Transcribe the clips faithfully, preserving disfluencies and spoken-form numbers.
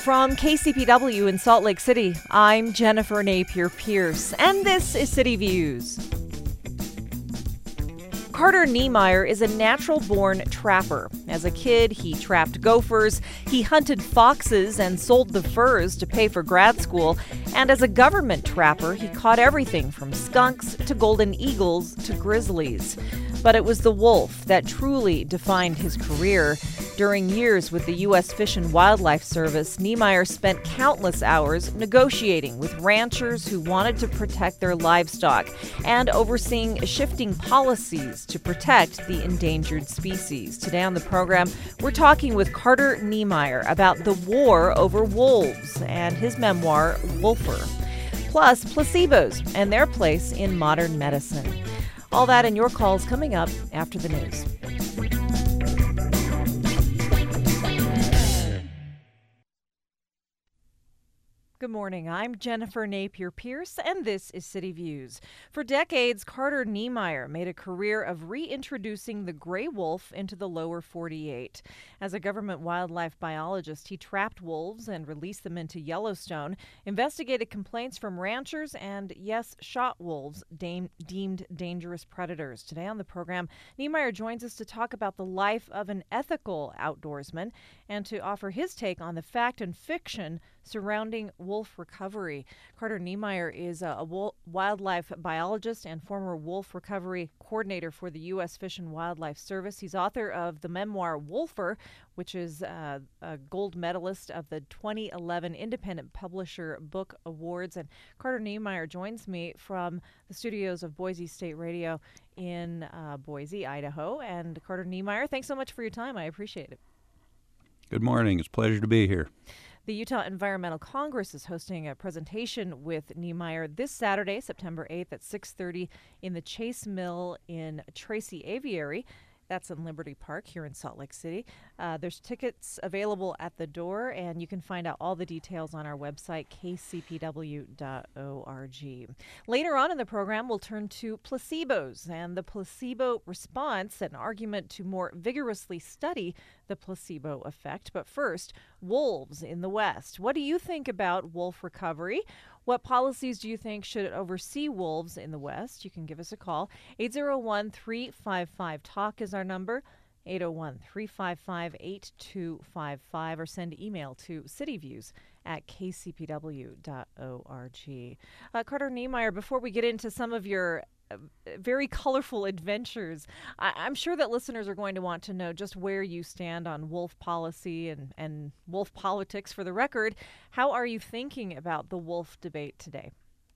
From K C P W in Salt Lake City, I'm Jennifer Napier-Pierce, and this is City Views. Carter Niemeyer is a natural-born trapper. As a kid, he trapped gophers, he hunted foxes and sold the furs to pay for grad school, and as a government trapper, he caught everything from skunks to golden eagles to grizzlies. But it was the wolf that truly defined his career. During years with the U S Fish and Wildlife Service, Niemeyer spent countless hours negotiating with ranchers who wanted to protect their livestock and overseeing shifting policies to protect the endangered species. Today on the program, we're talking with Carter Niemeyer about the war over wolves and his memoir, Wolfer, plus placebos and their place in modern medicine. All that and your calls coming up after the news. Good morning. I'm Jennifer Napier-Pierce, and this is City Views. For decades, Carter Niemeyer made a career of reintroducing the gray wolf into the lower forty-eight. As a government wildlife biologist, he trapped wolves and released them into Yellowstone, investigated complaints from ranchers, and, yes, shot wolves de- deemed dangerous predators. Today on the program, Niemeyer joins us to talk about the life of an ethical outdoorsman and to offer his take on the fact and fiction surrounding wolf recovery. Carter Niemeyer is a, a wol- wildlife biologist and former wolf recovery coordinator for the U S Fish and Wildlife Service. He's author of the memoir Wolfer, which is uh, a gold medalist of the twenty eleven Independent Publisher Book Awards. And Carter Niemeyer joins me from the studios of Boise State Radio in uh, Boise, Idaho. And Carter Niemeyer, thanks so much for your time. I appreciate it. Good morning. It's a pleasure to be here. The Utah Environmental Congress is hosting a presentation with Niemeyer this Saturday, September eighth at six thirty in the Chase Mill in Tracy Aviary. That's in Liberty Park here in Salt Lake City. Uh, there's tickets available at the door, and you can find out all the details on our website, k c p w dot org. Later on in the program, we'll turn to placebos and the placebo response, an argument to more vigorously study the placebo effect. But first, wolves in the West. What do you think about wolf recovery? What policies do you think should oversee wolves in the West? You can give us a call. eight oh one, three five five, talk is our number, eight oh one, three five five, eight two five five, or send email to cityviews at k c p w dot org. Uh, Carter Niemeyer, before we get into some of your uh, very colorful adventures, I- I'm sure that listeners are going to want to know just where you stand on wolf policy and, and wolf politics. For the record, how are you thinking about the wolf debate today?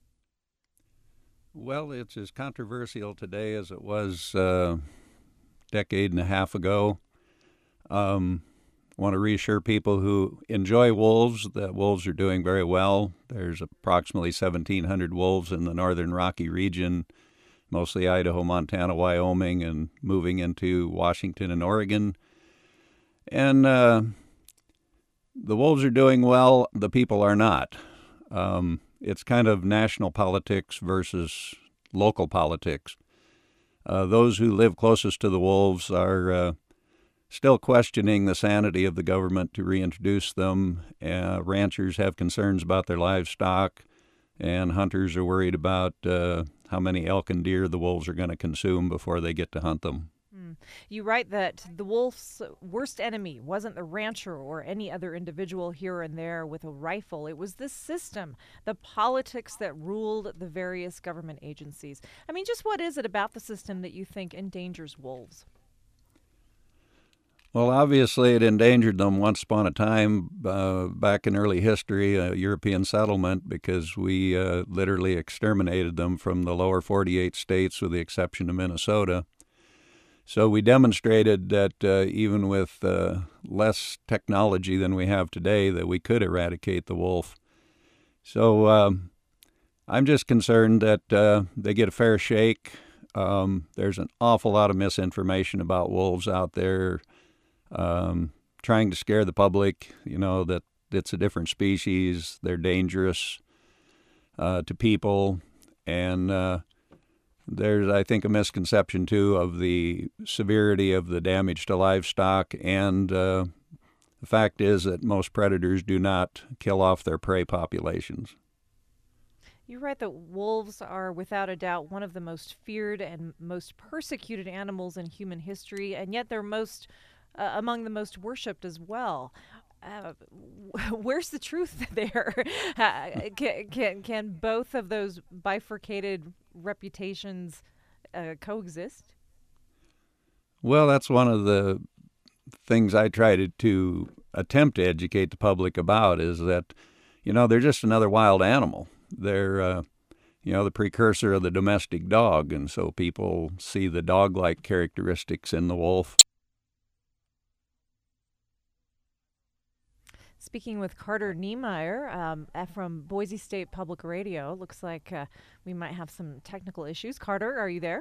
Well, it's as controversial today as it was a decade and a half ago. Um, I want to reassure people who enjoy wolves that wolves are doing very well. There's approximately seventeen hundred wolves in the northern Rocky region, mostly Idaho, Montana, Wyoming, and moving into Washington and Oregon. And uh, the wolves are doing well. The people are not. Um, it's kind of national politics versus local politics. Uh, those who live closest to the wolves are uh, still questioning the sanity of the government to reintroduce them. Uh, ranchers have concerns about their livestock, and hunters are worried about uh, how many elk and deer the wolves are going to consume before they get to hunt them. Mm. You write that the wolf's worst enemy wasn't the rancher or any other individual here and there with a rifle. It was the system, the politics that ruled the various government agencies. I mean, just what is it about the system that you think endangers wolves? Well, obviously it endangered them once upon a time uh, back in early history, a European settlement, because we uh, literally exterminated them from the lower forty-eight states with the exception of Minnesota. So we demonstrated that uh, even with uh, less technology than we have today, that we could eradicate the wolf. So um, I'm just concerned that uh, they get a fair shake. Um, there's an awful lot of misinformation about wolves out there. Um, trying to scare the public, you know, that it's a different species, they're dangerous uh, to people, and uh, there's, I think, a misconception, too, of the severity of the damage to livestock and uh, the fact is that most predators do not kill off their prey populations. You write that wolves are, without a doubt, one of the most feared and most persecuted animals in human history, and yet they're most uh, among the most worshipped as well. Uh, where's the truth there? uh, can, can can both of those bifurcated reputations uh, coexist? Well, that's one of the things I try to, to attempt to educate the public about, is that, you know, they're just another wild animal. They're, uh, you know, the precursor of the domestic dog, and so people see the dog-like characteristics in the wolf. Speaking with Carter Niemeyer um, uh, from Boise State Public Radio. Looks like uh, we might have some technical issues. Carter, are you there?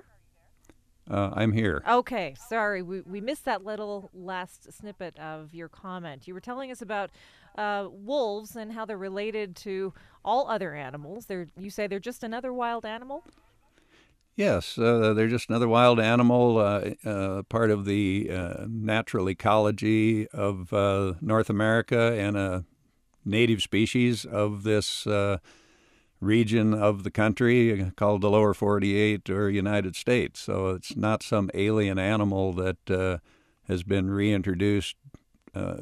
Uh, I'm here. Okay, sorry, we, we missed that little last snippet of your comment. You were telling us about uh, wolves and how they're related to all other animals. They're, you say they're just another wild animal? Yes, uh, they're just another wild animal, uh, uh, part of the uh, natural ecology of uh, North America, and a native species of this uh, region of the country called the Lower forty-eight or United States. So it's not some alien animal that uh, has been reintroduced uh,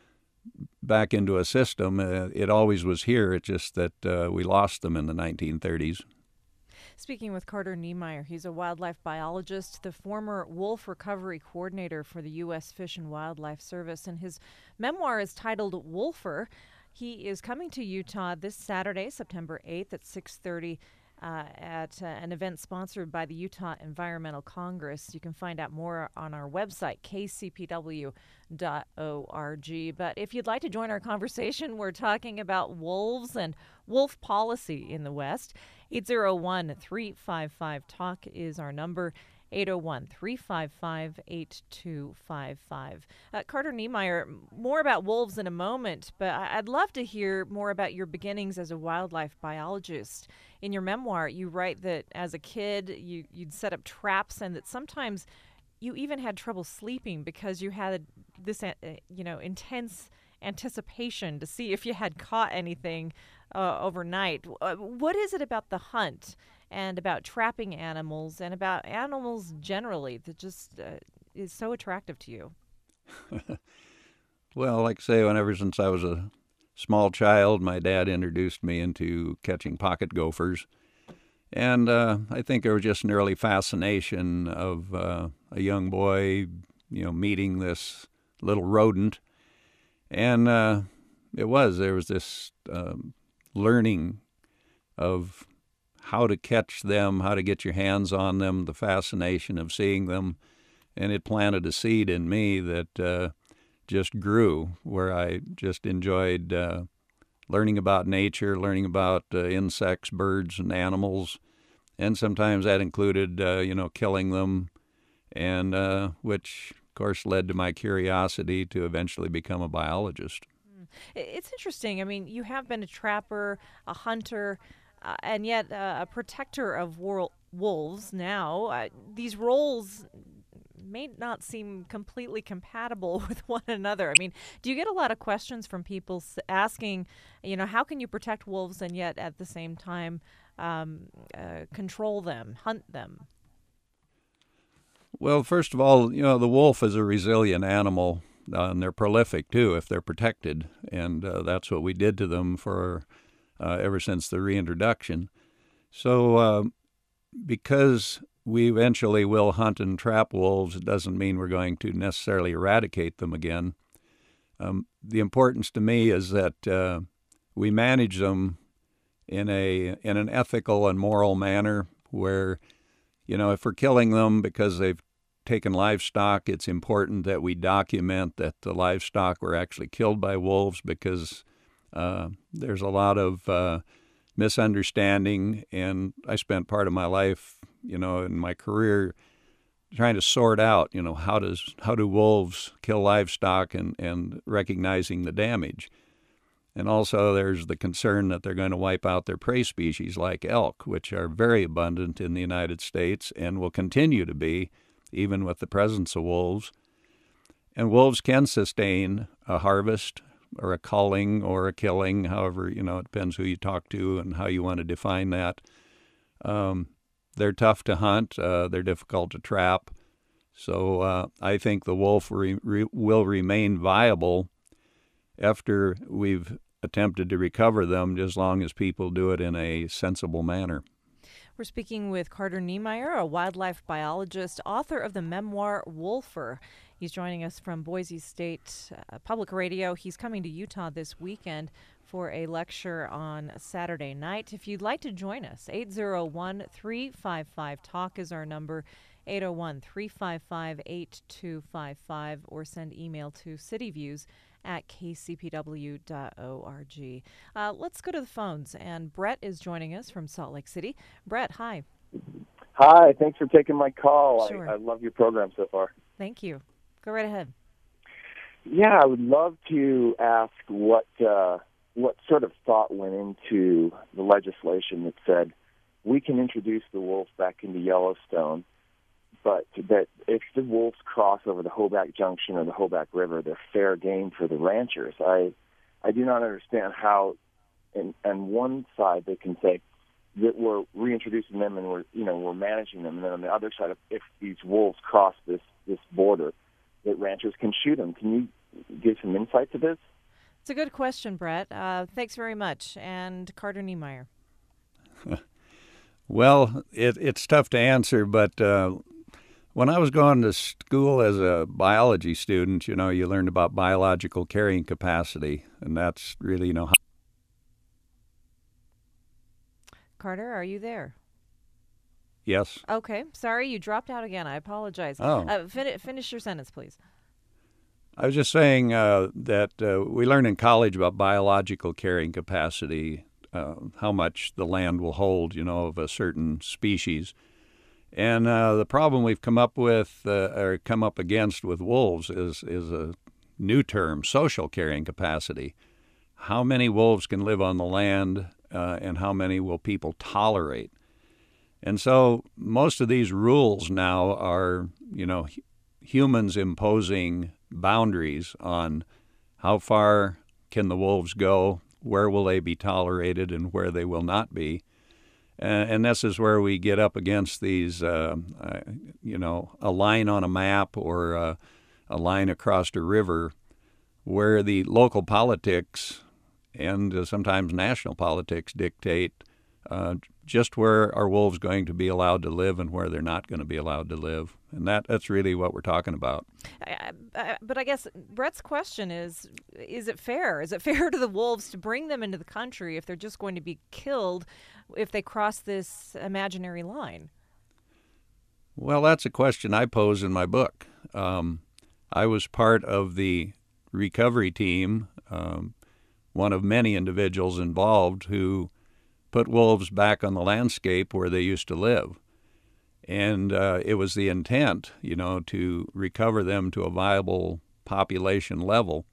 back into a system. Uh, it always was here. It's just that uh, we lost them in the nineteen thirties. Speaking with Carter Niemeyer, he's a wildlife biologist, the former wolf recovery coordinator for the U S Fish and Wildlife Service, and his memoir is titled Wolfer. He is coming to Utah this Saturday, September eighth at six thirty uh, at uh, an event sponsored by the Utah Environmental Congress. You can find out more on our website, k c p w dot org. But if you'd like to join our conversation, we're talking about wolves and wolf policy in the West. eight oh one, three five five, talk is our number. eight oh one, three five five, eight two five five. Uh, Carter Niemeyer, more about wolves in a moment, but I- I'd love to hear more about your beginnings as a wildlife biologist. In your memoir, you write that as a kid, you, you'd set up traps, and that sometimes you even had trouble sleeping because you had this, uh, you know, intense anticipation to see if you had caught anything uh, overnight. Uh, what is it about the hunt and about trapping animals and about animals generally that just uh, is so attractive to you? Well, like I say, whenever since I was a small child, my dad introduced me into catching pocket gophers. And uh, I think there was just an early fascination of uh, a young boy, you know, meeting this little rodent. And uh, it was, there was this um, learning of how to catch them, how to get your hands on them, the fascination of seeing them. And it planted a seed in me that uh, just grew, where I just enjoyed uh, learning about nature, learning about uh, insects, birds, and animals. And sometimes that included, uh, you know, killing them, and uh, which, of course, led to my curiosity to eventually become a biologist. It's interesting. I mean, you have been a trapper, a hunter, uh, and yet uh, a protector of wor- wolves now. Uh, these roles may not seem completely compatible with one another. I mean, do you get a lot of questions from people s- asking, you know, how can you protect wolves and yet at the same time um, uh, control them, hunt them? Well, first of all, you know, the wolf is a resilient animal, uh, and they're prolific too if they're protected, and uh, that's what we did to them for uh, ever since the reintroduction. So, uh, because we eventually will hunt and trap wolves, it doesn't mean we're going to necessarily eradicate them again. Um, the importance to me is that uh, we manage them in a in an ethical and moral manner, where, you know, if we're killing them because they've taken livestock, it's important that we document that the livestock were actually killed by wolves, because uh, there's a lot of uh, misunderstanding. And I spent part of my life, you know, in my career trying to sort out, you know, how does how do wolves kill livestock, and, and recognizing the damage. And also there's the concern that they're going to wipe out their prey species like elk, which are very abundant in the United States and will continue to be, even with the presence of wolves. And wolves can sustain a harvest or a culling or a killing, however, you know, it depends who you talk to and how you want to define that. Um, they're tough to hunt. Uh, they're difficult to trap. So uh, I think the wolf re- re- will remain viable after we've attempted to recover them, as long as people do it in a sensible manner. We're speaking with Carter Niemeyer, a wildlife biologist, author of the memoir Wolfer. He's joining us from Boise State uh, Public Radio. He's coming to Utah this weekend for a lecture on Saturday night. If you'd like to join us, eight oh one, three five five, TALK is our number, eight oh one, three five five, eight two five five, or send email to cityviews at k c p w dot org. Uh, let's go to the phones, and Brett is joining us from Salt Lake City. Brett, hi. Hi, thanks for taking my call. Sure. I, I love your program so far. Thank you. Go right ahead. Yeah, I would love to ask what uh, what sort of thought went into the legislation that said we can introduce the wolf back into Yellowstone, but that if the wolves cross over the Hoback Junction or the Hoback River, they're fair game for the ranchers. I I do not understand how, and on one side they can say that we're reintroducing them and we're you know we're managing them, and then on the other side, if these wolves cross this this border, that ranchers can shoot them. Can you give some insight to this? It's a good question, Brett. Uh, thanks very much. And Carter Niemeyer. Well, it, it's tough to answer, but uh, when I was going to school as a biology student, you know, you learned about biological carrying capacity, and that's really, you know, how Carter, are you there? Yes. Okay. Sorry, you dropped out again. I apologize. Oh. Uh, fin- finish your sentence, please. I was just saying uh, that uh, we learn in college about biological carrying capacity, uh, how much the land will hold, you know, of a certain species. And uh, the problem we've come up with, uh, or come up against with wolves, is is a new term, social carrying capacity. How many wolves can live on the land, uh, and how many will people tolerate? And so most of these rules now are, you know, hu- humans imposing boundaries on how far can the wolves go, where will they be tolerated, and where they will not be. And, and this is where we get up against these, uh, uh, you know, a line on a map or uh, a line across a river where the local politics and uh, sometimes national politics dictate uh, just where are wolves going to be allowed to live and where they're not going to be allowed to live. And that, that's really what we're talking about. I, I, but I guess Brett's question is, is it fair? Is it fair to the wolves to bring them into the country if they're just going to be killed if they cross this imaginary line? Well, that's a question I pose in my book. Um, I was part of the recovery team, um, one of many individuals involved who put wolves back on the landscape where they used to live. And uh, it was the intent, you know, to recover them to a viable population level.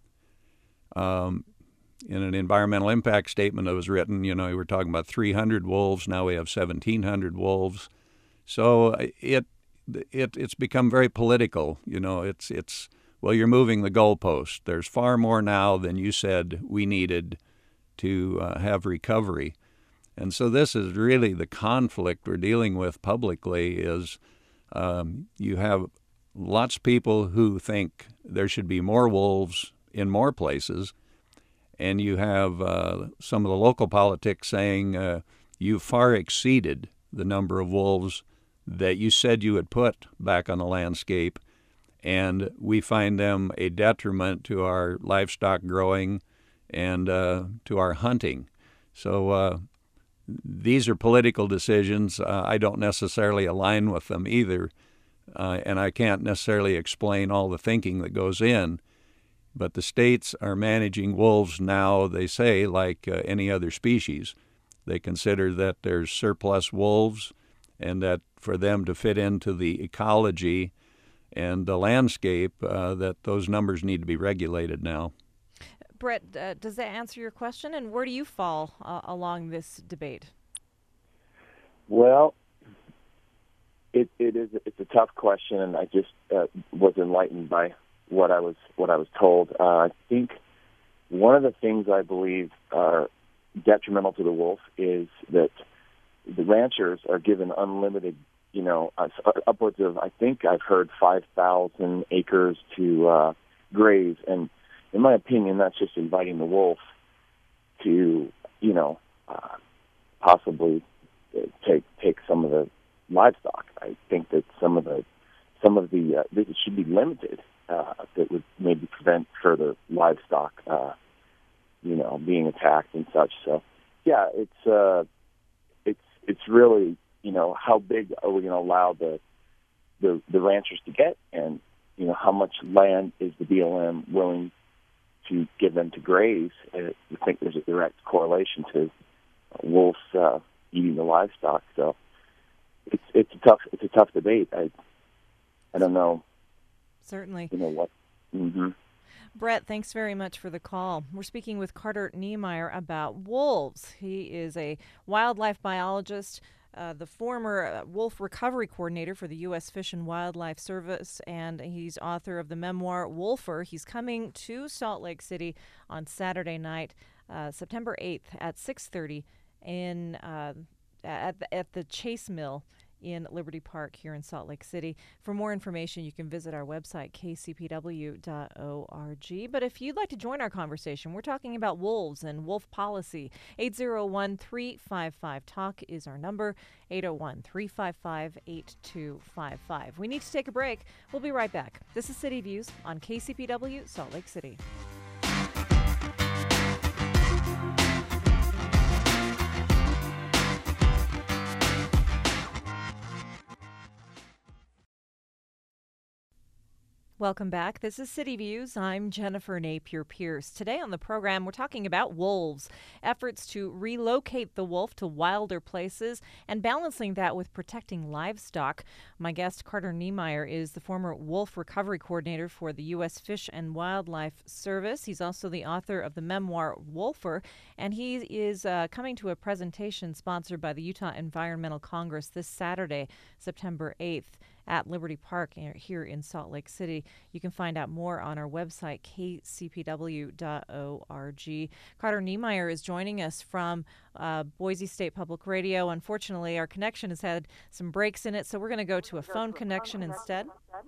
Um, in an environmental impact statement that was written, you know, we were talking about three hundred wolves. Now we have seventeen hundred wolves. So it it it's become very political. You know, it's it's well, you're moving the goalpost. There's far more now than you said we needed to uh, have recovery. And so this is really the conflict we're dealing with publicly is um, you have lots of people who think there should be more wolves in more places, and you have uh, some of the local politics saying uh, you far exceeded the number of wolves that you said you would put back on the landscape, and we find them a detriment to our livestock growing and uh, to our hunting. So uh, these are political decisions. Uh, I don't necessarily align with them either, uh, and I can't necessarily explain all the thinking that goes in. But the states are managing wolves now, they say, like uh, any other species. They consider that there's surplus wolves and that for them to fit into the ecology and the landscape, uh, that those numbers need to be regulated now. Brett, uh, does that answer your question? And where do you fall uh, along this debate? Well, it, it is it's a tough question, and I just uh, was enlightened by what I was what I was told. Uh, I think one of the things I believe are detrimental to the wolf is that the ranchers are given unlimited, you know, uh, upwards of, I think I've heard five thousand acres to uh, graze, and in my opinion, that's just inviting the wolf to, you know, uh, possibly take take some of the livestock. I think that some of the some of the uh, this should be limited. Uh, that would maybe prevent further livestock, uh, you know, being attacked and such. So, yeah, it's uh, it's it's really, you know, how big are we going to allow the, the the ranchers to get, and you know, how much land is the B L M willing to give them to graze? And I think there's a direct correlation to wolves uh, eating the livestock. So it's it's a tough it's a tough debate. I I don't know. Certainly. You know what? Mm-hmm. Brett, thanks very much for the call. We're speaking with Carter Niemeyer about wolves. He is a wildlife biologist, uh, the former uh, wolf recovery coordinator for the U S Fish and Wildlife Service, and he's author of the memoir Wolfer. He's coming to Salt Lake City on Saturday night, uh, September eighth at six thirty in uh, at the, at the Chase Mill in Liberty Park here in Salt Lake City. For more information, you can visit our website, k c p w dot org. But if you'd like to join our conversation, we're talking about wolves and wolf policy. eight oh one, three five five, talk is our number, eight oh one, three five five, eight two five five. We need to take a break. We'll be right back. This is City Views on K C P W, Salt Lake City. Welcome back. This is City Views. I'm Jennifer Napier-Pierce. Today on the program, we're talking about wolves, efforts to relocate the wolf to wilder places, and balancing that with protecting livestock. My guest, Carter Niemeyer, is the former wolf recovery coordinator for the U S Fish and Wildlife Service. He's also the author of the memoir Wolfer, and he is uh, coming to a presentation sponsored by the Utah Environmental Congress this Saturday, September eighth. At Liberty Park here in Salt Lake City. You can find out more on our website, k c p w dot org. Carter Niemeyer is joining us from uh, Boise State Public Radio. Unfortunately, our connection has had some breaks in it, so we're going to go to a phone connection instead.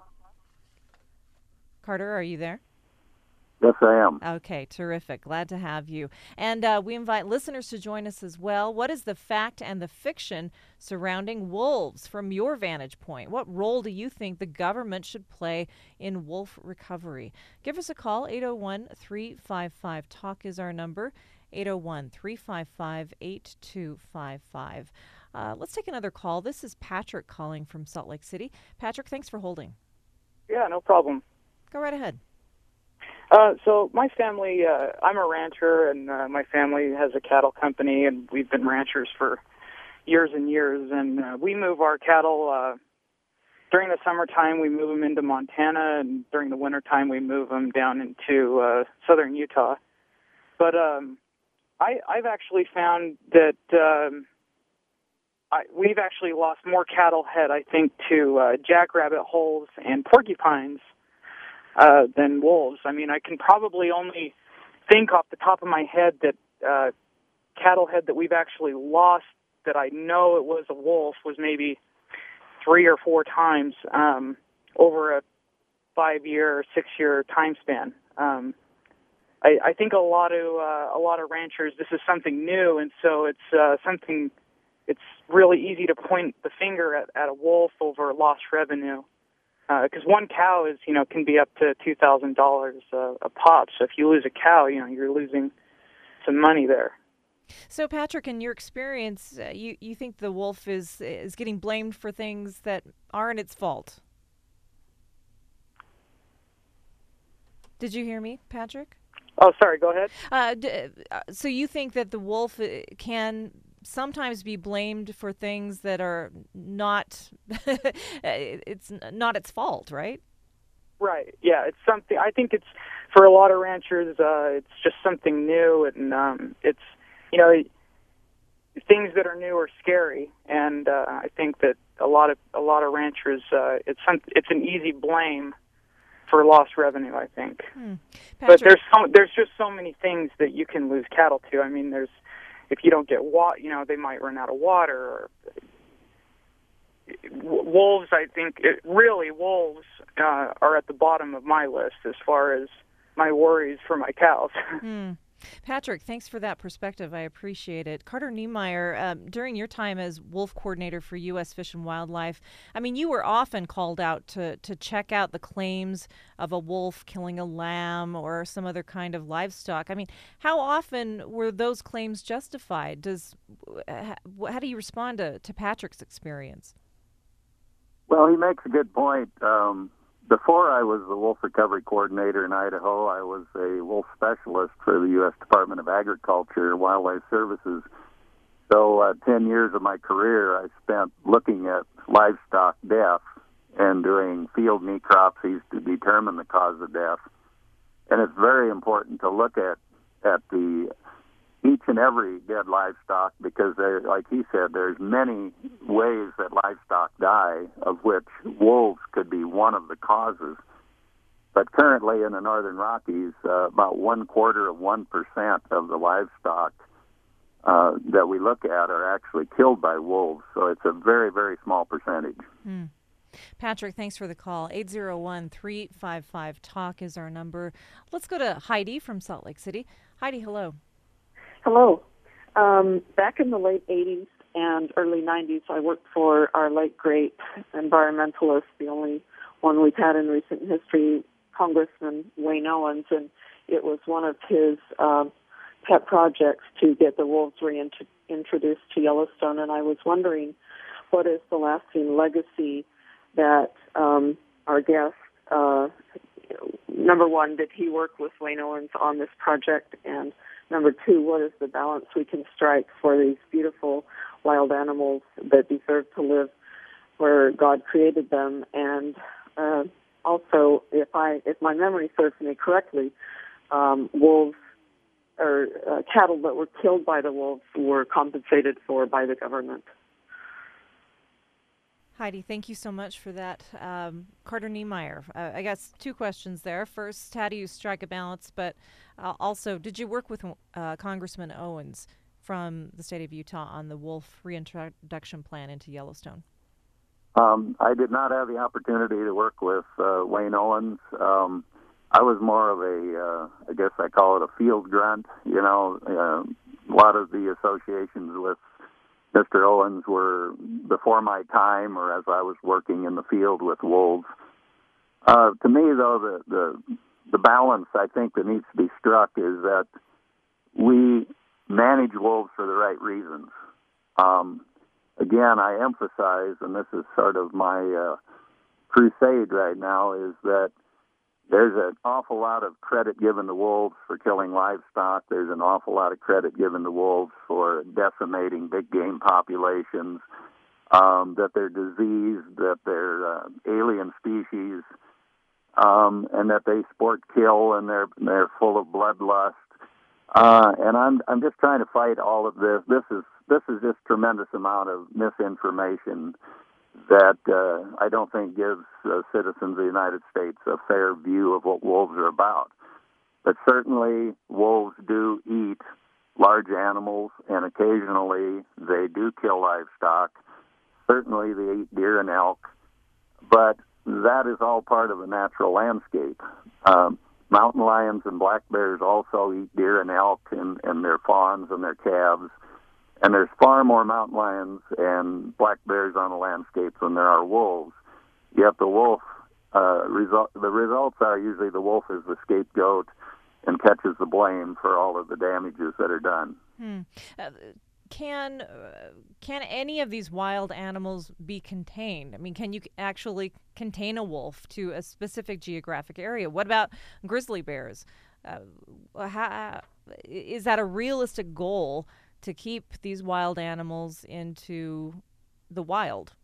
Carter, are you there? Yes, I am. Okay, terrific. Glad to have you. And uh, we invite listeners to join us as well. What is the fact and the fiction surrounding wolves from your vantage point? What role do you think the government should play in wolf recovery? Give us a call. eight oh one, three five five, talk is our number. eight oh one, three five five, eight two five five. Uh, let's take another call. This is Patrick calling from Salt Lake City. Patrick, thanks for holding. Yeah, no problem. Go right ahead. Uh, so my family, uh, I'm a rancher, and uh, my family has a cattle company, and we've been ranchers for years and years. And uh, we move our cattle uh, during the summertime. We move them into Montana, and during the wintertime, we move them down into uh, southern Utah. But um, I, I've actually found that um, I, we've actually lost more cattle head, I think, to uh, jackrabbit holes and porcupines Uh, than wolves. I mean, I can probably only think off the top of my head that uh, cattle head that we've actually lost that I know it was a wolf was maybe three or four times um, over a five-year or six-year time span. Um, I, I think a lot of uh, a lot of ranchers, this is something new, and so it's uh, something. It's really easy to point the finger at, at a wolf over lost revenue. Because uh, one cow is, you know, can be up to two thousand dollars uh, a pop. So if you lose a cow, you know, you're losing some money there. So Patrick, in your experience, uh, you you think the wolf is is getting blamed for things that aren't its fault? Did you hear me, Patrick? Oh, sorry. Go ahead. Uh, d- uh, so you think that the wolf can sometimes be blamed for things that are not it's not its fault, right? Right. Yeah, it's something. I think it's for a lot of ranchers. Uh, it's just something new, and um, it's you know things that are new are scary, and uh, I think that a lot of a lot of ranchers uh, it's some, it's an easy blame for lost revenue, I think. Hmm. But there's so, there's just so many things that you can lose cattle to. I mean, there's if you don't get water, you know, they might run out of water. Or wolves, I think, it, really wolves uh, are at the bottom of my list as far as my worries for my cows. Hmm. Patrick, thanks for that perspective. I appreciate it. Carter Niemeyer, um, during your time as wolf coordinator for U S Fish and Wildlife, I mean, you were often called out to, to check out the claims of a wolf killing a lamb or some other kind of livestock. I mean, how often were those claims justified? Does how do you respond to, to Patrick's experience? Well, he makes a good point. Um, Before I was the wolf recovery coordinator in Idaho, I was a wolf specialist for the U S Department of Agriculture and Wildlife Services. So uh, ten years of my career I spent looking at livestock death and doing field necropsies to determine the cause of death. And it's very important to look at, at the each and every dead livestock because, there, like he said, there's many ways that livestock die, of which wolves could be one of the causes. But currently in the Northern Rockies, uh, about one quarter of one percent of the livestock uh, that we look at are actually killed by wolves. So it's a very, very small percentage. Hmm. Patrick, thanks for the call. eight oh one, three five five, talk is our number. Let's go to Heidi from Salt Lake City. Heidi, hello. Hello. Um, back in the late eighties and early nineties, I worked for our late great environmentalist, the only one we've had in recent history, Congressman Wayne Owens, and it was one of his uh, pet projects to get the wolves reintroduced to Yellowstone, and I was wondering what is the lasting legacy that um, our guest, uh, number one, did he work with Wayne Owens on this project, and number two, what is the balance we can strike for these beautiful wild animals that deserve to live where God created them? And uh, also, if I, if my memory serves me correctly, um, wolves or uh, cattle that were killed by the wolves were compensated for by the government. Heidi, thank you so much for that. Um, Carter Niemeyer, uh, I guess two questions there. First, how do you strike a balance? But uh, also, did you work with uh, Congressman Owens from the state of Utah on the wolf reintroduction plan into Yellowstone? Um, I did not have the opportunity to work with uh, Wayne Owens. Um, I was more of a, uh, I guess I call it a field grunt. You know, uh, a lot of the associations with Mister Owens were before my time or as I was working in the field with wolves. Uh, to me, though, the, the the balance I think that needs to be struck is that we manage wolves for the right reasons. Um, again, I emphasize, and this is sort of my uh, crusade right now, is that there's an awful lot of credit given to wolves for killing livestock. There's an awful lot of credit given to wolves for decimating big game populations, um, that they're diseased, that they're uh, alien species, um, and that they sport kill and they're they're full of bloodlust. Uh, and I'm I'm just trying to fight all of this. This is this is just tremendous amount of misinformation that uh, I don't think gives uh, citizens of the United States a fair view of what wolves are about. But certainly wolves do eat large animals, and occasionally they do kill livestock. Certainly they eat deer and elk, but that is all part of the natural landscape. Um, mountain lions and black bears also eat deer and elk and, and their fawns and their calves. And there's far more mountain lions and black bears on the landscape than there are wolves. Yet the wolf, uh, result, the results are usually the wolf is the scapegoat and catches the blame for all of the damages that are done. Hmm. Uh, can uh, can any of these wild animals be contained? I mean, can you actually contain a wolf to a specific geographic area? What about grizzly bears? Uh, how, is that a realistic goal to keep these wild animals into the wild?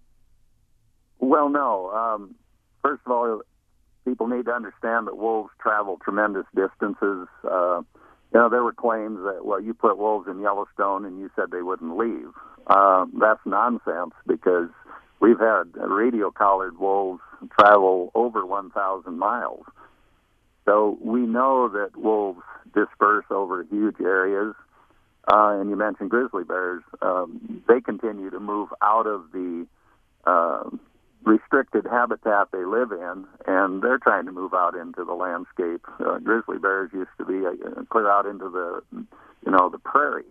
Well, no. Um, first of all, people need to understand that wolves travel tremendous distances. Uh, you know, there were claims that, well, you put wolves in Yellowstone and you said they wouldn't leave. Uh, that's nonsense because we've had radio-collared wolves travel over one thousand miles. So we know that wolves disperse over huge areas. Uh, and you mentioned grizzly bears. Um, they continue to move out of the uh, restricted habitat they live in, and they're trying to move out into the landscape. Uh, grizzly bears used to be uh, clear out into the, you know, the prairie.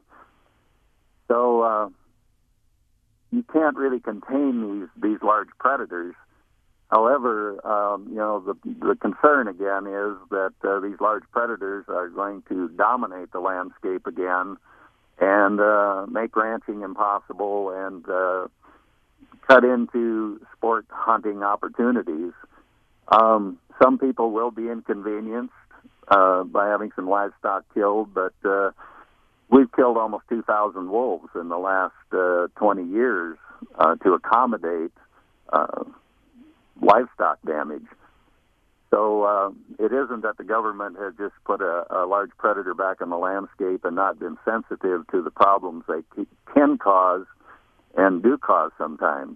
So uh, you can't really contain these these large predators. However, um, you know, the the concern again is that uh, these large predators are going to dominate the landscape again and uh, make ranching impossible and uh, cut into sport hunting opportunities. Um, some people will be inconvenienced uh, by having some livestock killed, but uh, we've killed almost two thousand wolves in the last uh, twenty years uh, to accommodate uh, livestock damage. So uh, it isn't that the government has just put a, a large predator back in the landscape and not been sensitive to the problems they can cause and do cause sometimes.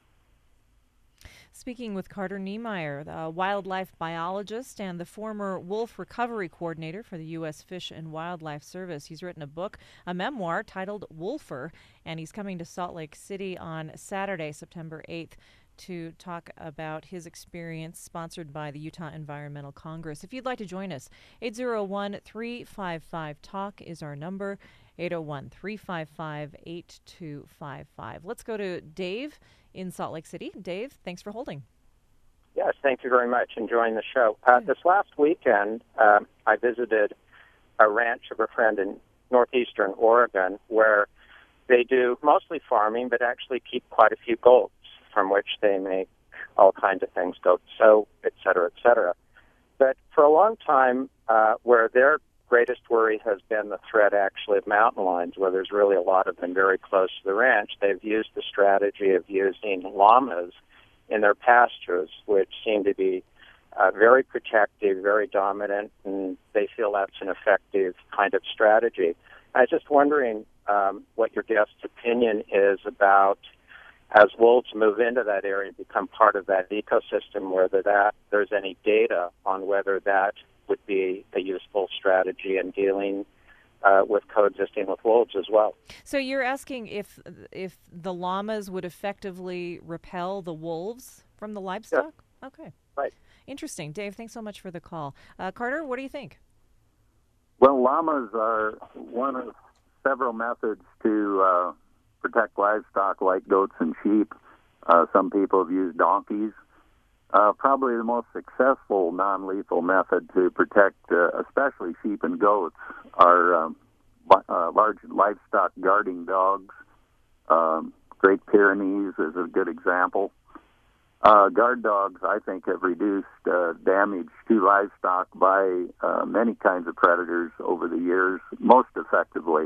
Speaking with Carter Niemeyer, a wildlife biologist and the former wolf recovery coordinator for the U S Fish and Wildlife Service. He's written a book, a memoir titled Wolfer, and he's coming to Salt Lake City on Saturday, September eighth, to talk about his experience, sponsored by the Utah Environmental Congress. If you'd like to join us, eight oh one, three five five, talk is our number, eight oh one, three five five, eight two five five. Let's go to Dave in Salt Lake City. Dave, thanks for holding. Yes, thank you very much. Enjoying the show. Uh, this last weekend, uh, I visited a ranch of a friend in northeastern Oregon where they do mostly farming, but actually keep quite a few goats, from which they make all kinds of things, goat soap, et cetera, et cetera. But for a long time, uh, where their greatest worry has been the threat actually of mountain lions, where there's really a lot of them very close to the ranch, they've used the strategy of using llamas in their pastures, which seem to be uh, very protective, very dominant, and they feel that's an effective kind of strategy. I was just wondering um, what your guest's opinion is about, as wolves move into that area and become part of that ecosystem, whether that there's any data on whether that would be a useful strategy in dealing uh, with coexisting with wolves as well. So you're asking if if the llamas would effectively repel the wolves from the livestock? Yeah. Okay. Right. Interesting. Dave, thanks so much for the call. Uh, Carter, what do you think? Well, llamas are one of several methods to uh, protect livestock like goats and sheep. Uh, some people have used donkeys. Uh, probably the most successful non-lethal method to protect uh, especially sheep and goats are um, uh, large livestock guarding dogs. Um, Great Pyrenees is a good example. Uh, guard dogs, I think, have reduced uh, damage to livestock by uh, many kinds of predators over the years, most effectively.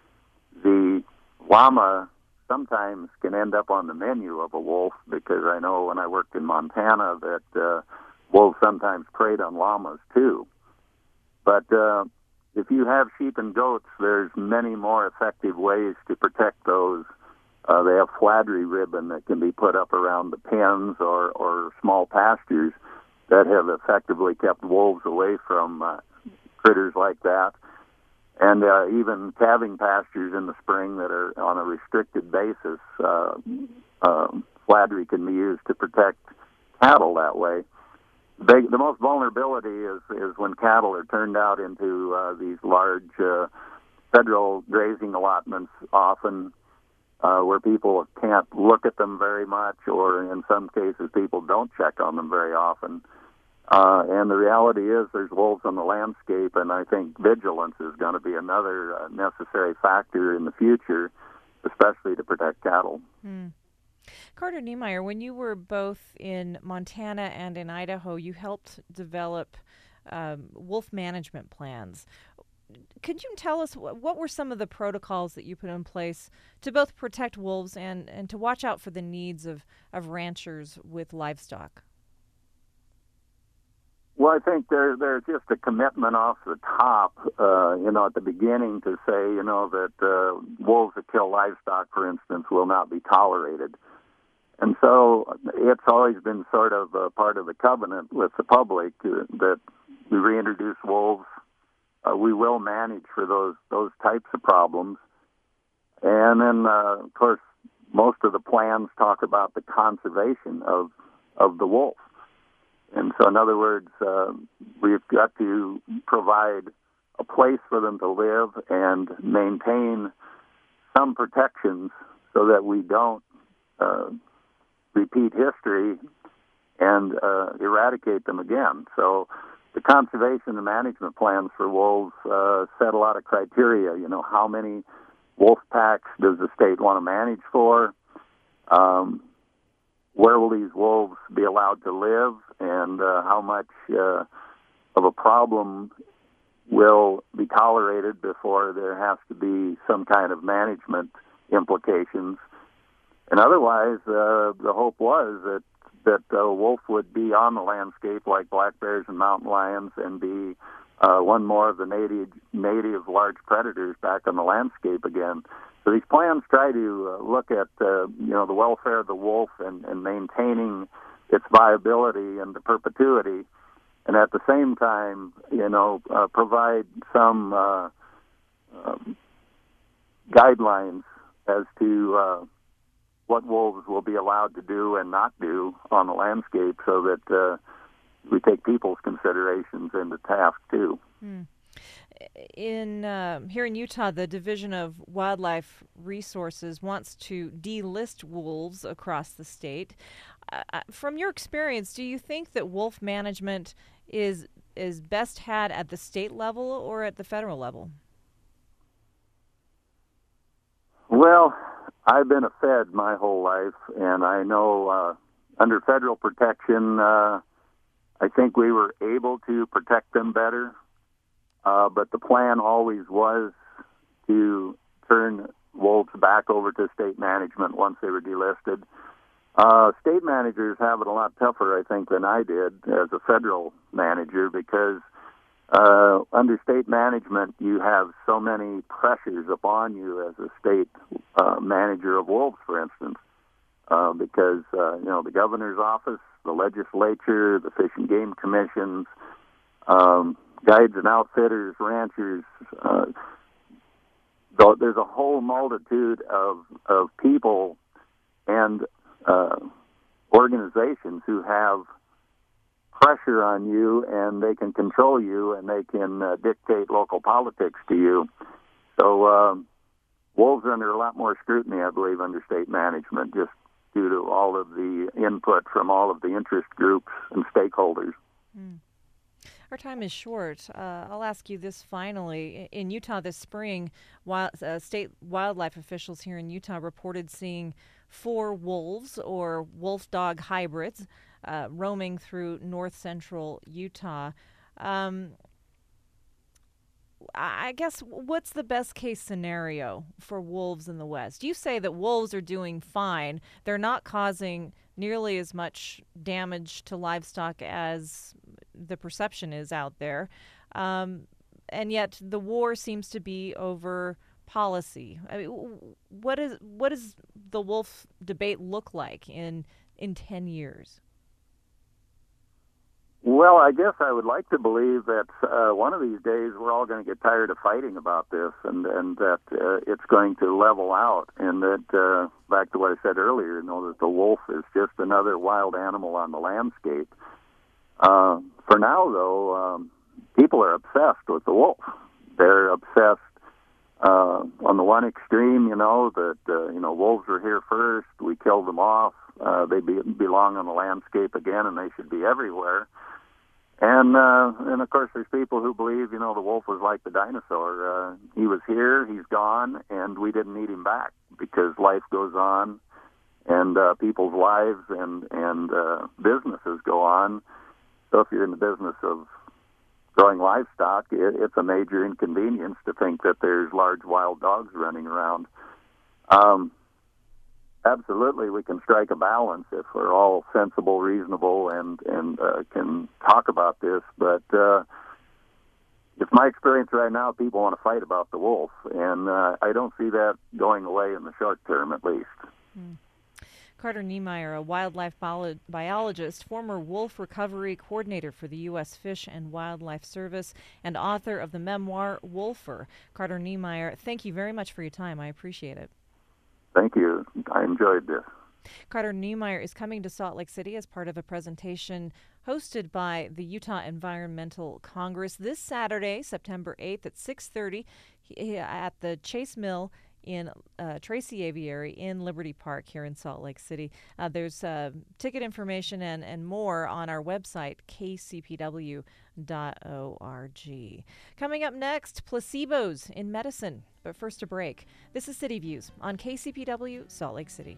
The llama sometimes can end up on the menu of a wolf, because I know when I worked in Montana that uh, wolves sometimes preyed on llamas too. But uh, if you have sheep and goats, there's many more effective ways to protect those. Uh, they have fladry ribbon that can be put up around the pens or, or small pastures that have effectively kept wolves away from uh, critters like that. And uh, even calving pastures in the spring that are on a restricted basis, uh, uh, fladry can be used to protect cattle that way. They, the most vulnerability is, is when cattle are turned out into uh, these large uh, federal grazing allotments, often uh, where people can't look at them very much, or in some cases people don't check on them very often. Uh, and the reality is there's wolves on the landscape, and I think vigilance is going to be another uh, necessary factor in the future, especially to protect cattle. Hmm. Carter Niemeyer, when you were both in Montana and in Idaho, you helped develop um, wolf management plans. Could you tell us what, what were some of the protocols that you put in place to both protect wolves and, and to watch out for the needs of, of ranchers with livestock? Well, I think there, there's just a commitment off the top, uh, you know, at the beginning to say, you know, that uh, wolves that kill livestock, for instance, will not be tolerated. And so it's always been sort of a part of the covenant with the public uh, that we reintroduce wolves. Uh, we will manage for those those types of problems. And then, uh, of course, most of the plans talk about the conservation of of the wolf. And so, in other words, uh, we've got to provide a place for them to live and maintain some protections so that we don't uh, repeat history and uh, eradicate them again. So the conservation and management plans for wolves uh, set a lot of criteria. You know, how many wolf packs does the state want to manage for? Um, where will these wolves be allowed to live? And uh, how much uh, of a problem will be tolerated before there has to be some kind of management implications? And otherwise, uh, the hope was that that uh, wolf would be on the landscape like black bears and mountain lions, and be uh, one more of the native native large predators back on the landscape again. So these plans try to uh, look at uh, you know the welfare of the wolf and, and maintaining its viability and the perpetuity, and at the same time, you know, uh, provide some uh, um, guidelines as to uh, what wolves will be allowed to do and not do on the landscape, so that uh, we take people's considerations into task too. Hmm. In uh, here in Utah, the Division of Wildlife Resources wants to delist wolves across the state. Uh, from your experience, do you think that wolf management is is best had at the state level or at the federal level? Well, I've been a Fed my whole life, and I know uh, under federal protection, uh, I think we were able to protect them better. Uh, but the plan always was to turn wolves back over to state management once they were delisted. Uh, state managers have it a lot tougher, I think, than I did as a federal manager, because uh, under state management, you have so many pressures upon you as a state uh, manager of wolves, for instance, uh, because, uh, you know, the governor's office, the legislature, the Fish and Game Commissions, um, guides and outfitters, ranchers, uh, so there's a whole multitude of, of people and uh, organizations who have pressure on you, and they can control you, and they can uh, dictate local politics to you. So um, wolves are under a lot more scrutiny, I believe, under state management, just due to all of the input from all of the interest groups and stakeholders. Mm. Our time is short. Uh, I'll ask you this finally. In Utah this spring, wild, uh, state wildlife officials here in Utah reported seeing four wolves or wolf-dog hybrids uh, roaming through north central Utah. Um, I guess, what's the best case scenario for wolves in the West? You say that wolves are doing fine. They're not causing nearly as much damage to livestock as the perception is out there. Um, and yet the war seems to be over policy. I mean, what is what does the wolf debate look like in in ten years? Well, I guess I would like to believe that uh, one of these days we're all going to get tired of fighting about this, and, and that uh, it's going to level out, and that, uh, back to what I said earlier, you know, that the wolf is just another wild animal on the landscape. Uh, for now, though, um, people are obsessed with the wolf. They're obsessed uh, on the one extreme, you know, that, uh, you know, wolves are here first, we killed them off, uh, they be, belong on the landscape again, and they should be everywhere. And, uh, and of course, there's people who believe, you know, the wolf was like the dinosaur. Uh, he was here, he's gone, and we didn't need him back, because life goes on, and uh, people's lives and, and uh, businesses go on. So if you're in the business of growing livestock, it, it's a major inconvenience to think that there's large wild dogs running around. Um, absolutely, we can strike a balance if we're all sensible, reasonable, and, and uh, can talk about this. But uh, it's my experience right now, people want to fight about the wolf, and uh, I don't see that going away in the short term, at least. Mm. Carter Niemeyer, a wildlife bio- biologist, former wolf recovery coordinator for the U S Fish and Wildlife Service, and author of the memoir Wolfer. Carter Niemeyer, thank you very much for your time. I appreciate it. Thank you. I enjoyed this. Carter Niemeyer is coming to Salt Lake City as part of a presentation hosted by the Utah Environmental Congress this Saturday, September eighth at six thirty at the Chase Mill in uh, Tracy Aviary in Liberty Park here in Salt Lake City. Uh, there's uh, ticket information and, and more on our website, k c p w dot org. Coming up next, placebos in medicine. But first, a break. This is City Views on K C P W Salt Lake City.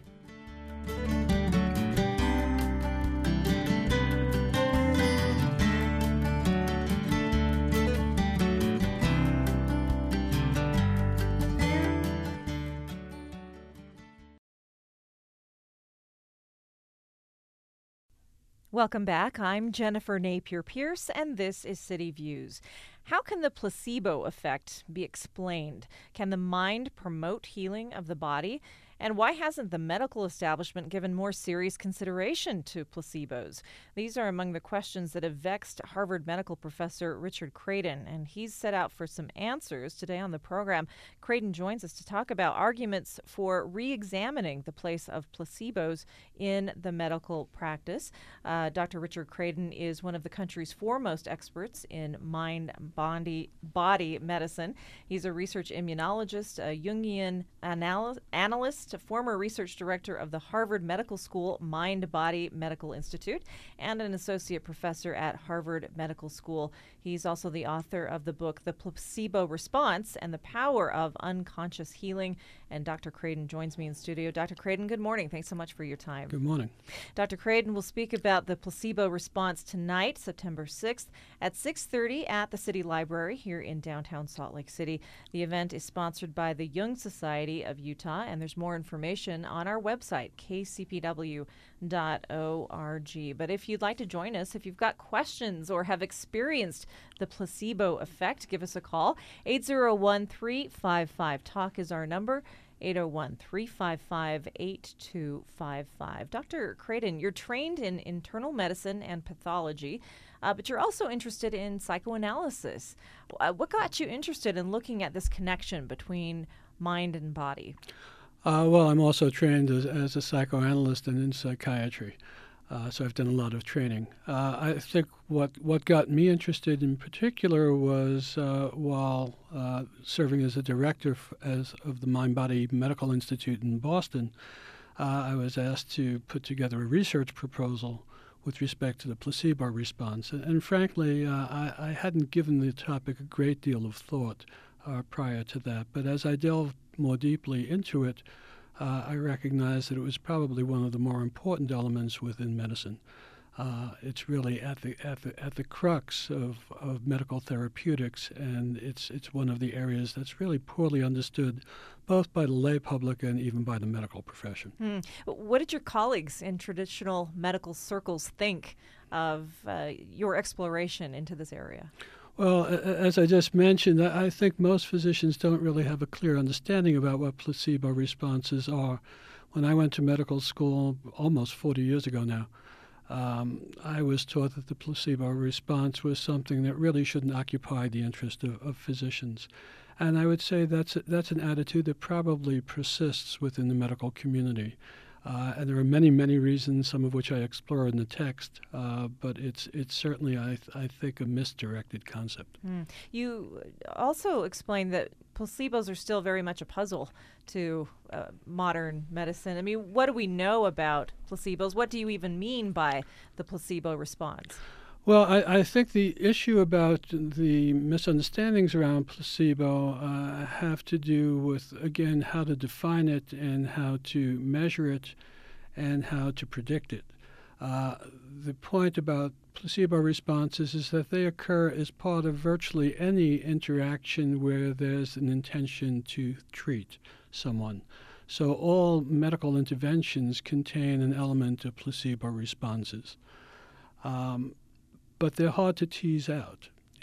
Welcome back. I'm Jennifer Napier-Pierce, and this is City Views. How can the placebo effect be explained? Can the mind promote healing of the body? And why hasn't the medical establishment given more serious consideration to placebos? These are among the questions that have vexed Harvard medical professor Richard Cradon, and he's set out for some answers today on the program. Cradon joins us to talk about arguments for re-examining the place of placebos in the medical practice. Uh, Doctor Richard Cradon is one of the country's foremost experts in mind body, body medicine. He's a research immunologist, a Jungian anal- analyst, a former research director of the Harvard Medical School Mind-Body Medical Institute, and an associate professor at Harvard Medical School. He's also the author of the book, The Placebo Response and the Power of Unconscious Healing. And Doctor Cradon joins me in studio. Doctor Cradon, good morning. Thanks so much for your time. Good morning. Doctor Cradon will speak about the placebo response tonight, September sixth, at six thirty at the City Library here in downtown Salt Lake City. The event is sponsored by the Jung Society of Utah, and there's more information on our website, k c p w dot org. But if you'd like to join us, if you've got questions or have experienced the placebo effect, give us a call. eight oh one, three five five, talk is our number. eight oh one, three five five, eight two five five. Doctor Cradon, you're trained in internal medicine and pathology, uh, but you're also interested in psychoanalysis. Uh, what got you interested in looking at this connection between mind and body? Uh, well, I'm also trained as, as a psychoanalyst and in psychiatry, uh, so I've done a lot of training. Uh, I think what, what got me interested in particular was uh, while uh, serving as a director f- as of the Mind-Body Medical Institute in Boston, uh, I was asked to put together a research proposal with respect to the placebo response. And, and frankly, uh, I, I hadn't given the topic a great deal of thought uh, prior to that. But as I delved more deeply into it, uh, I recognized that it was probably one of the more important elements within medicine. Uh, it's really at the at the at the crux of, of medical therapeutics, and it's it's one of the areas that's really poorly understood, both by the lay public and even by the medical profession. Hmm. What did your colleagues in traditional medical circles think of uh, your exploration into this area? Well, as I just mentioned, I think most physicians don't really have a clear understanding about what placebo responses are. When I went to medical school almost forty years ago now, um, I was taught that the placebo response was something that really shouldn't occupy the interest of, of physicians. And I would say that's, that's an attitude that probably persists within the medical community. Uh, and there are many, many reasons, some of which I explore in the text, uh, but it's it's certainly, I, th- I think, a misdirected concept. Mm. You also explained that placebos are still very much a puzzle to uh, modern medicine. I mean, what do we know about placebos? What do you even mean by the placebo response? Well, I, I think the issue about the misunderstandings around placebo uh, have to do with, again, how to define it and how to measure it and how to predict it. Uh, the point about placebo responses is that they occur as part of virtually any interaction where there's an intention to treat someone. So all medical interventions contain an element of placebo responses. Um, But they're hard to tease out.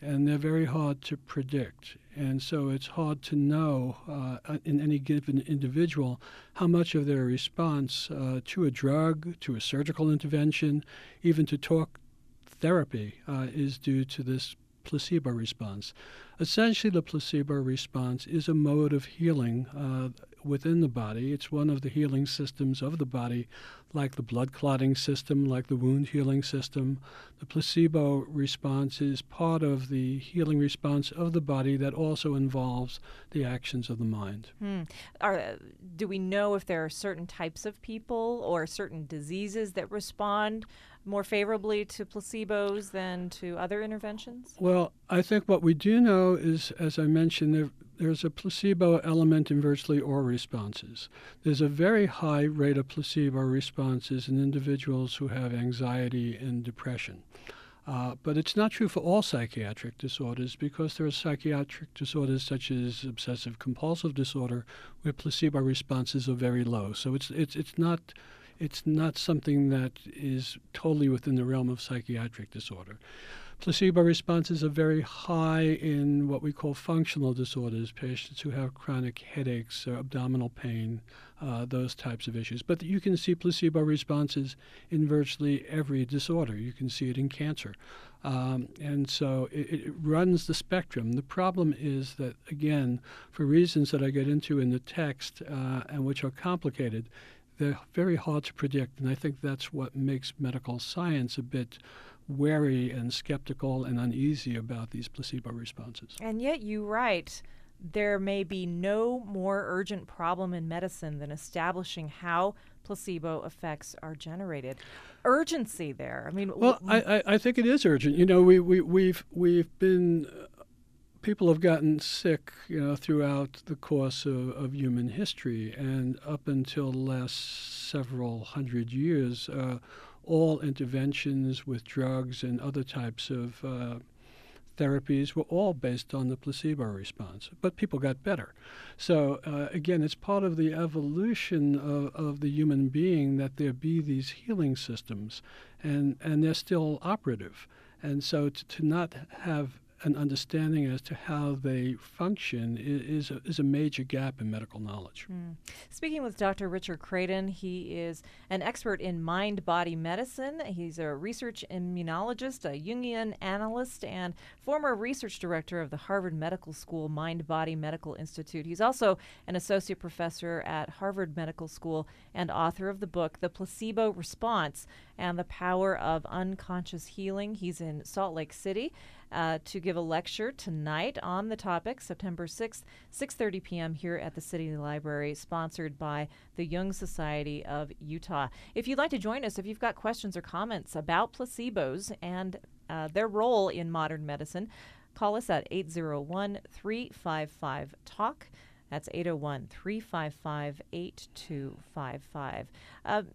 and they're very hard to predict. And so it's hard to know uh, in any given individual how much of their response uh, to a drug, to a surgical intervention, even to talk therapy uh, is due to this placebo response. Essentially, the placebo response is a mode of healing uh, within the body. It's one of the healing systems of the body, like the blood clotting system, like the wound healing system. The placebo response is part of the healing response of the body that also involves the actions of the mind. Hmm. Are, do we know if there are certain types of people or certain diseases that respond more favorably to placebos than to other interventions? Well, I think what we do know is, as I mentioned, there, there's a placebo element in virtually all responses. There's a very high rate of placebo responses in individuals who have anxiety and depression. Uh, but it's not true for all psychiatric disorders, because there are psychiatric disorders such as obsessive compulsive disorder where placebo responses are very low. So it's it's it's not it's not something that is totally within the realm of psychiatric disorder. Placebo responses are very high in what we call functional disorders, patients who have chronic headaches or abdominal pain, uh, those types of issues. But you can see placebo responses in virtually every disorder. You can see it in cancer. Um, and so it, it runs the spectrum. The problem is that, again, for reasons that I get into in the text uh, and which are complicated, they're very hard to predict. And I think that's what makes medical science a bit wary and skeptical and uneasy about these placebo responses. And yet you write, there may be no more urgent problem in medicine than establishing how placebo effects are generated. Urgency there. I mean, well, w- I, I think it is urgent. You know, we, we, we've, we've been, uh, people have gotten sick, you know, throughout the course of, of human history, and up until the last several hundred years, uh, all interventions with drugs and other types of uh, therapies were all based on the placebo response, but people got better. So uh, again, it's part of the evolution of, of the human being that there be these healing systems, and, and they're still operative. And so to, to not have an understanding as to how they function is, is, a, is a major gap in medical knowledge. Mm. Speaking with Doctor Richard Creighton, he is an expert in mind-body medicine. He's a research immunologist, a Jungian analyst, and former research director of the Harvard Medical School Mind-Body Medical Institute. He's also an associate professor at Harvard Medical School and author of the book, The Placebo Response and the Power of Unconscious Healing. He's in Salt Lake City Uh, to give a lecture tonight on the topic, September sixth, six thirty p.m. here at the City Library, sponsored by the Jung Society of Utah. If you'd like to join us, if you've got questions or comments about placebos and uh, their role in modern medicine, call us at eight zero one, three five five, talk. That's eight zero one, three five five, eight two five five. Uh,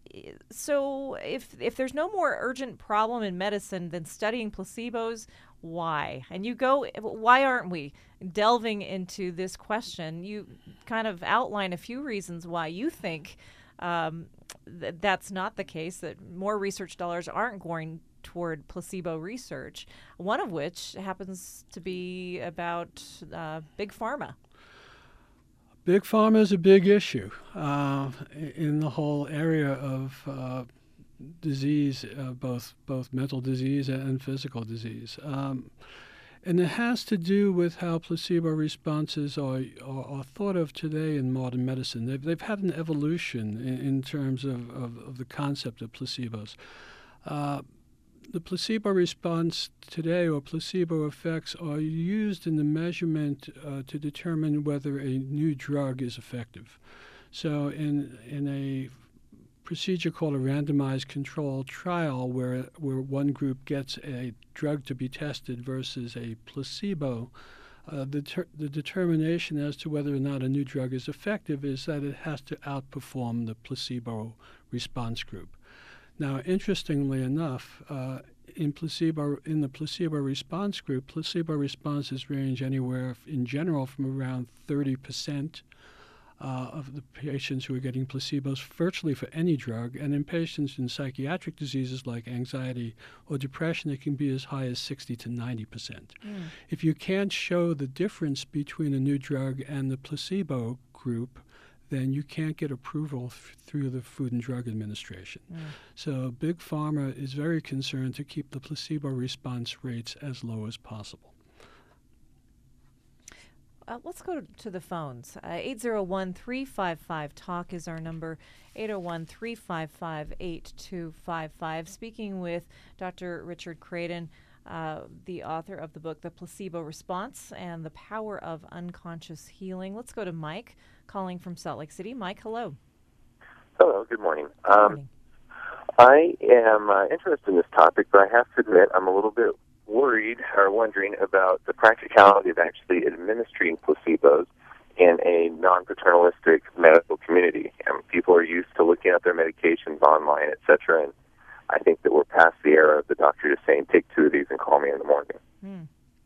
so if if there's no more urgent problem in medicine than studying placebos, why? And you go, why aren't we delving into this question? You kind of outline a few reasons why you think um, th- that's not the case, that more research dollars aren't going toward placebo research, one of which happens to be about uh, Big Pharma. Big Pharma is a big issue uh, in the whole area of uh, disease, uh, both both mental disease and physical disease. Um, and it has to do with how placebo responses are, are, are thought of today in modern medicine. They've, they've had an evolution in, in terms of, of, of the concept of placebos. Uh, The placebo response today, or placebo effects, are used in the measurement uh, to determine whether a new drug is effective. So in in a procedure called a randomized controlled trial, where where one group gets a drug to be tested versus a placebo, uh, the, ter- the determination as to whether or not a new drug is effective is that it has to outperform the placebo response group. Now, interestingly enough, uh, in placebo in the placebo response group, placebo responses range anywhere, in general, from around thirty percent uh, of the patients who are getting placebos virtually for any drug. And in patients in psychiatric diseases like anxiety or depression, it can be as high as sixty to ninety percent. Mm. If you can't show the difference between a new drug and the placebo group, then you can't get approval f- through the Food and Drug Administration. Mm. So Big Pharma is very concerned to keep the placebo response rates as low as possible. Uh, let's go to, to the phones. Uh, eight zero one, three five five, talk is our number, eight zero one, three five five, eight two five five. Speaking with Doctor Richard Craden, uh, the author of the book, The Placebo Response and the Power of Unconscious Healing. Let's go to Mike, calling from Salt Lake City. Mike, hello. Hello, good morning. Good um, morning. I am uh, interested in this topic, but I have to admit I'm a little bit worried or wondering about the practicality of actually administering placebos in a non-paternalistic medical community. And people are used to looking at their medications online, et cetera, and I think that we're past the era of the doctor just saying, take two of these and call me in the morning. Hmm.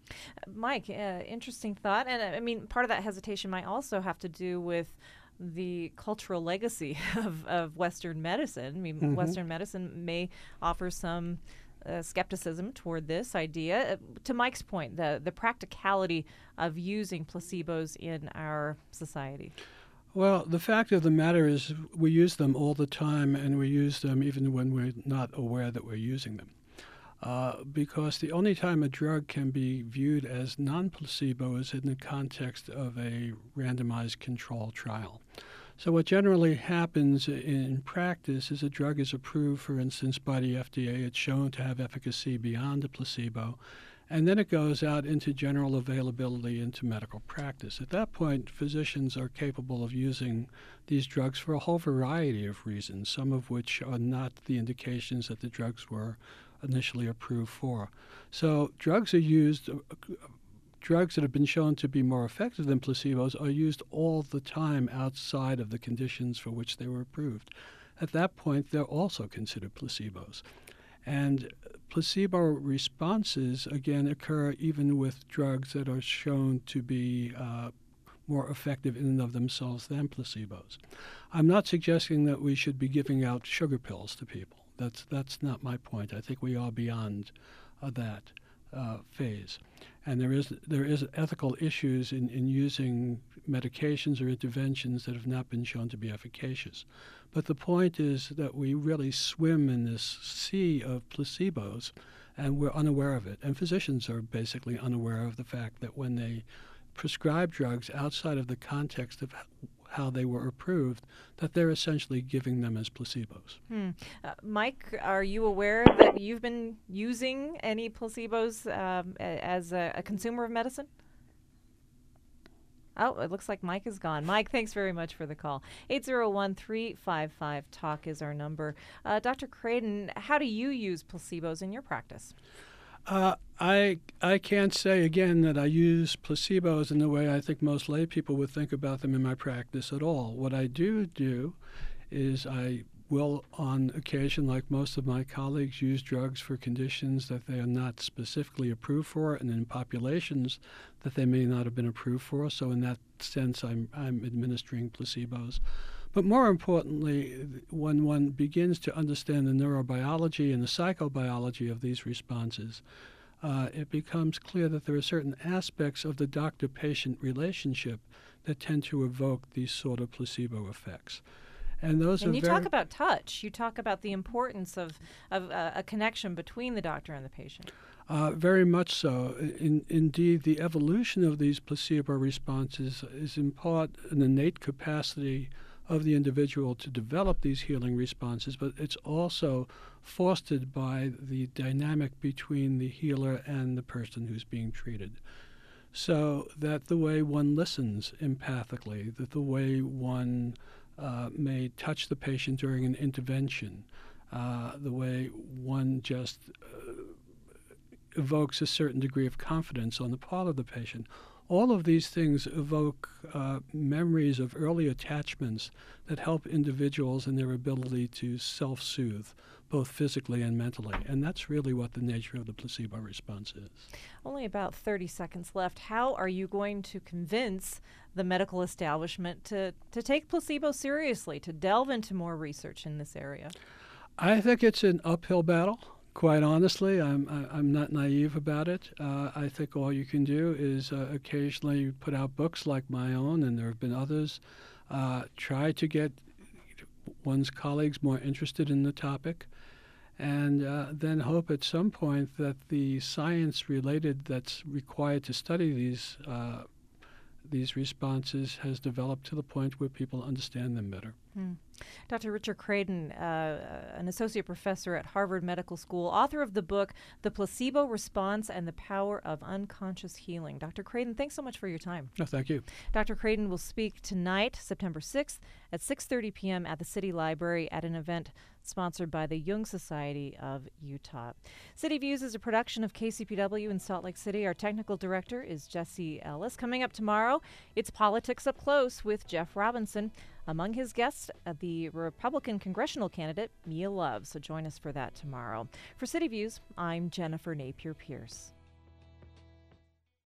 Mike, uh, interesting thought. And uh, I mean, part of that hesitation might also have to do with the cultural legacy of, of Western medicine. I mean, mm-hmm. Western medicine may offer some uh, skepticism toward this idea. Uh, to Mike's point, the, the practicality of using placebos in our society. Well, the fact of the matter is we use them all the time, and we use them even when we're not aware that we're using them. Uh, because the only time a drug can be viewed as non-placebo is in the context of a randomized control trial. So what generally happens in practice is a drug is approved, for instance, by the F D A. It's shown to have efficacy beyond the placebo, and then it goes out into general availability into medical practice. At that point, physicians are capable of using these drugs for a whole variety of reasons, some of which are not the indications that the drugs were initially approved for. So drugs are used, uh, drugs that have been shown to be more effective than placebos are used all the time outside of the conditions for which they were approved. At that point, they're also considered placebos. And placebo responses, again, occur even with drugs that are shown to be uh, more effective in and of themselves than placebos. I'm not suggesting that we should be giving out sugar pills to people. That's that's not my point. I think we are beyond uh, that uh, phase, and there is there is ethical issues in, in using medications or interventions that have not been shown to be efficacious. But the point is that we really swim in this sea of placebos, and we're unaware of it. And physicians are basically unaware of the fact that when they prescribe drugs outside of the context of how they were approved, that they're essentially giving them as placebos. Hmm. Uh, Mike, are you aware that you've been using any placebos um, a- as a, a consumer of medicine? Oh, it looks like Mike is gone. Mike, thanks very much for the call. eight zero one, three five five, talk is our number. Uh, Doctor Craden, how do you use placebos in your practice? Uh, I I can't say again that I use placebos in the way I think most lay people would think about them in my practice at all. What I do do is I will, on occasion, like most of my colleagues, use drugs for conditions that they are not specifically approved for, and in populations that they may not have been approved for. So in that sense, I'm I'm administering placebos. But more importantly, when one begins to understand the neurobiology and the psychobiology of these responses, uh, it becomes clear that there are certain aspects of the doctor-patient relationship that tend to evoke these sort of placebo effects. And those and are you very talk about touch. You talk about the importance of, of uh, a connection between the doctor and the patient. Uh, very much so. In, indeed, the evolution of these placebo responses is in part an innate capacity of the individual to develop these healing responses, but it's also fostered by the dynamic between the healer and the person who's being treated. So that the way one listens empathically, that the way one uh, may touch the patient during an intervention, uh, the way one just uh, evokes a certain degree of confidence on the part of the patient, all of these things evoke uh, memories of early attachments that help individuals in their ability to self-soothe, both physically and mentally. And that's really what the nature of the placebo response is. Only about thirty seconds left. How are you going to convince the medical establishment to, to take placebo seriously, to delve into more research in this area? I think it's an uphill battle. Quite honestly, I'm I- I'm not naive about it. Uh, I think all you can do is uh, occasionally put out books like my own, and there have been others. Uh, try to get one's colleagues more interested in the topic, and uh, then hope at some point that the science related that's required to study these uh, these responses has developed to the point where people understand them better. Hmm. Doctor Richard Craden, uh, an associate professor at Harvard Medical School, author of the book, The Placebo Response and the Power of Unconscious Healing. Doctor Craden, thanks so much for your time. No, thank you. Doctor Craden will speak tonight, September sixth, at six thirty p.m. at the City Library at an event sponsored by the Jung Society of Utah. City Views is a production of K C P W in Salt Lake City. Our technical director is Jesse Ellis. Coming up tomorrow, it's Politics Up Close with Jeff Robinson. Among his guests, uh, the Republican congressional candidate, Mia Love. So join us for that tomorrow. For City Views, I'm Jennifer Napier Pierce.